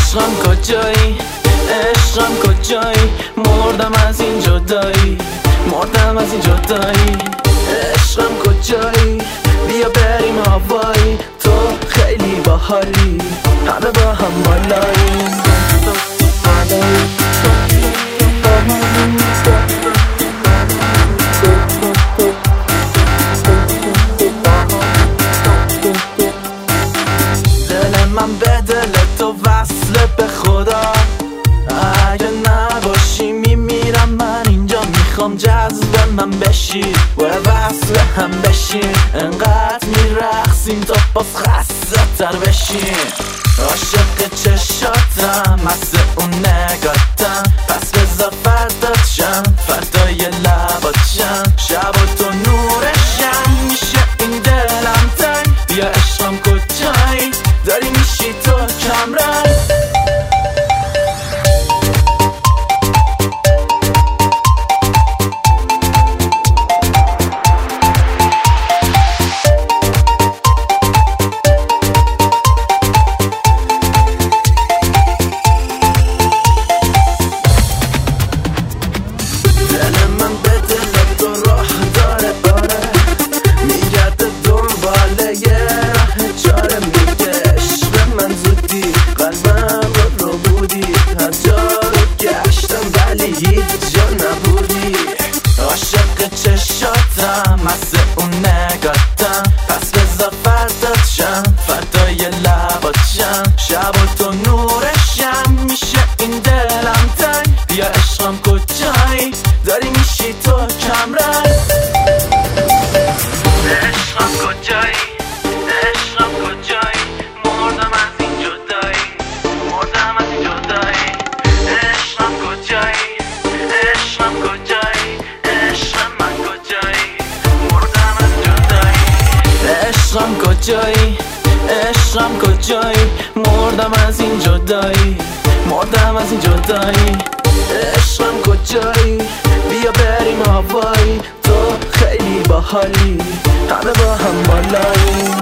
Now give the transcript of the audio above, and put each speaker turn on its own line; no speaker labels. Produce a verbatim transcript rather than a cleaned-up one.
عشقم کجایی، عشقم کجایی، مردم از این جدایی، مردم از این جدایی. عشقم کجایی، بیا بریم هوایی، تو خیلی باحالی، همه با هم بالاییم. دل من به دل تو وصله به خدا، اگه نباشی میمیرم من اینجا. میخوام جذب من بشی و وصل هم بشیم، انقدر میرقصیم تا باز خسته تر بشیم. عاشق چشاتم، مست اون نگاتم، پس بذار فردات شم، فردای لبات شم. شب و تو نورشم، میشه این دلم تنگ. بیا عشقم کجایی، داری میشی تو کمرنگ. عاشق چشاتم، مست اون نگاتم، پس بذار فردات شم، فردای لبات شم. شب و تو نورشم، میشه این دلم تنگ. بیا عشقم کجایی، داری میشی تو کمرنگ. عشقم کجایی، عشقم کجایی، مردم از این جدایی، مردم از این جدایی. عشقم کجایی، عشقم کجایی، عشقم کجایی، عشقم کجایی، مردم از این جدایی، مردم از این جدایی. عشقم کجایی، بیا بریم هوایی، تو خیلی باحالی، همه با هم بالاییم.